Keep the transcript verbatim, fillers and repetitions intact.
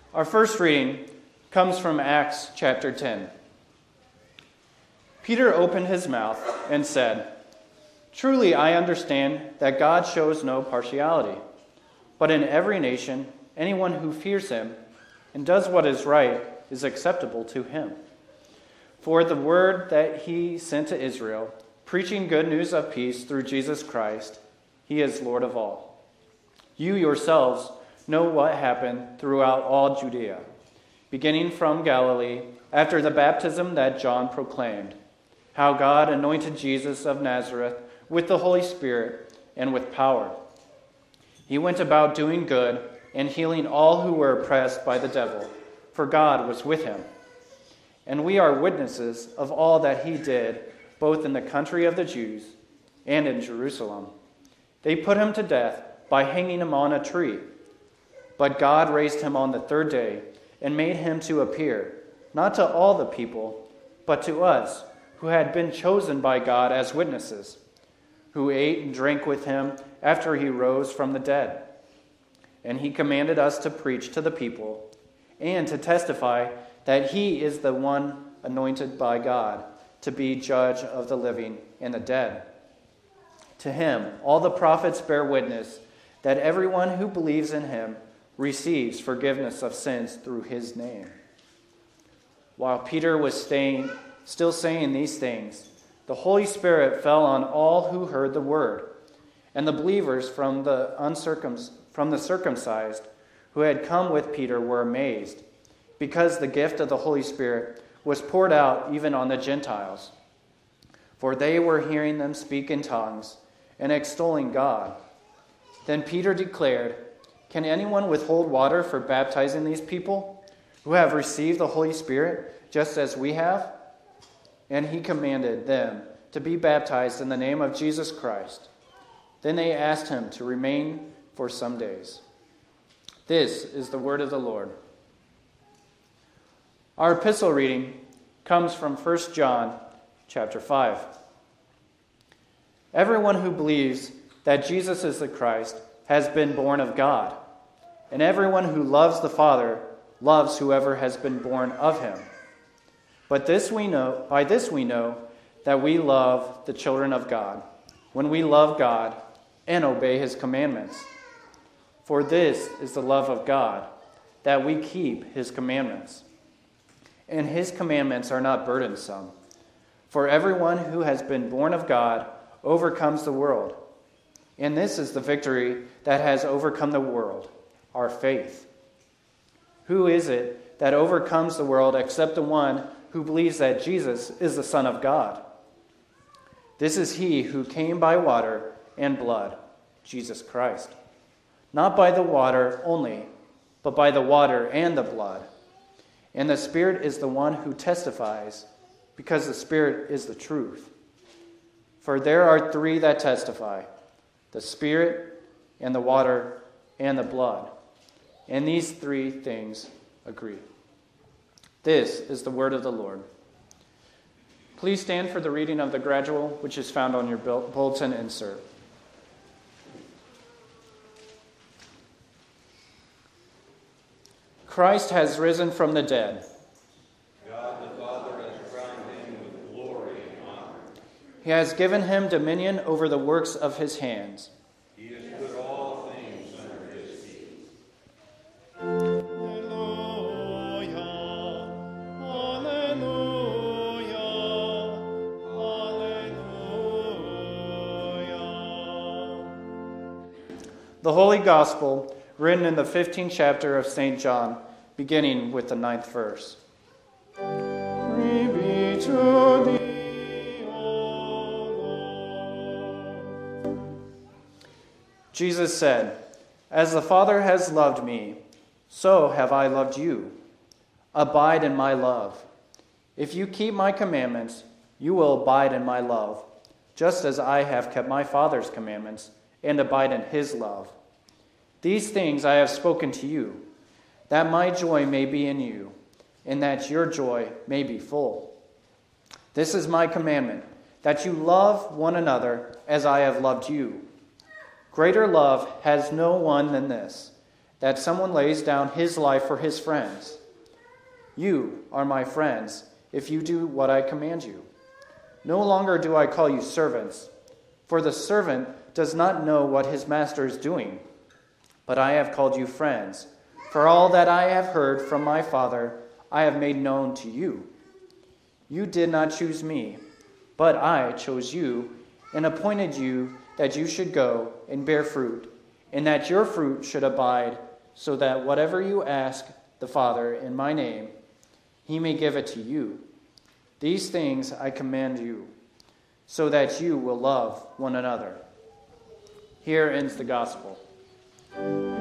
Our first reading comes from Acts chapter ten. Peter opened his mouth and said, "Truly I understand that God shows no partiality, but in every nation anyone who fears him and does what is right is acceptable to him. For the word that he sent to Israel, preaching good news of peace through Jesus Christ, he is Lord of all. You yourselves know what happened throughout all Judea, beginning from Galilee after the baptism that John proclaimed, how God anointed Jesus of Nazareth with the Holy Spirit and with power. He went about doing good and healing all who were oppressed by the devil, for God was with him. And we are witnesses of all that he did, both in the country of the Jews and in Jerusalem. They put him to death by hanging him on a tree. But God raised him on the third day and made him to appear, not to all the people, but to us, who had been chosen by God as witnesses, who ate and drank with him after he rose from the dead. And he commanded us to preach to the people and to testify that he is the one anointed by God to be judge of the living and the dead. To him, all the prophets bear witness that everyone who believes in him receives forgiveness of sins through his name." While Peter was staying, still saying these things, the Holy Spirit fell on all who heard the word, and the believers from the uncircum- from the circumcised who had come with Peter were amazed, because the gift of the Holy Spirit was poured out even on the Gentiles. For they were hearing them speak in tongues and extolling God. Then Peter declared, "Can anyone withhold water for baptizing these people who have received the Holy Spirit just as we have?" And he commanded them to be baptized in the name of Jesus Christ. Then they asked him to remain for some days. This is the word of the Lord. Our epistle reading comes from First John chapter five. Everyone who believes that Jesus is the Christ has been born of God, and everyone who loves the Father loves whoever has been born of him. But this we know, by this we know that we love the children of God, when we love God and obey his commandments. For this is the love of God, that we keep his commandments. And his commandments are not burdensome. For everyone who has been born of God overcomes the world. And this is the victory that has overcome the world, our faith. Who is it that overcomes the world except the one who believes that Jesus is the Son of God? This is he who came by water and blood, Jesus Christ. Not by the water only, but by the water and the blood. And the Spirit is the one who testifies, because the Spirit is the truth. For there are three that testify, the Spirit and the water and the blood. And these three things agree. This is the word of the Lord. Please stand for the reading of the gradual, which is found on your bulletin insert. Christ has risen from the dead. God the Father has crowned him with glory and honor. He has given him dominion over the works of his hands. He has put all things under his feet. The Holy Gospel, written in the fifteenth chapter of Saint John, beginning with the ninth verse. Glory be to thee, O Lord. Jesus said, "As the Father has loved me, so have I loved you. Abide in my love. If you keep my commandments, you will abide in my love, just as I have kept my Father's commandments and abide in his love. These things I have spoken to you, that my joy may be in you, and that your joy may be full. This is my commandment, that you love one another as I have loved you. Greater love has no one than this, that someone lays down his life for his friends. You are my friends if you do what I command you. No longer do I call you servants, for the servant does not know what his master is doing. But I have called you friends, for all that I have heard from my Father I have made known to you. You did not choose me, but I chose you and appointed you that you should go and bear fruit, and that your fruit should abide, so that whatever you ask the Father in my name, he may give it to you. These things I command you, so that you will love one another. Here ends the gospel.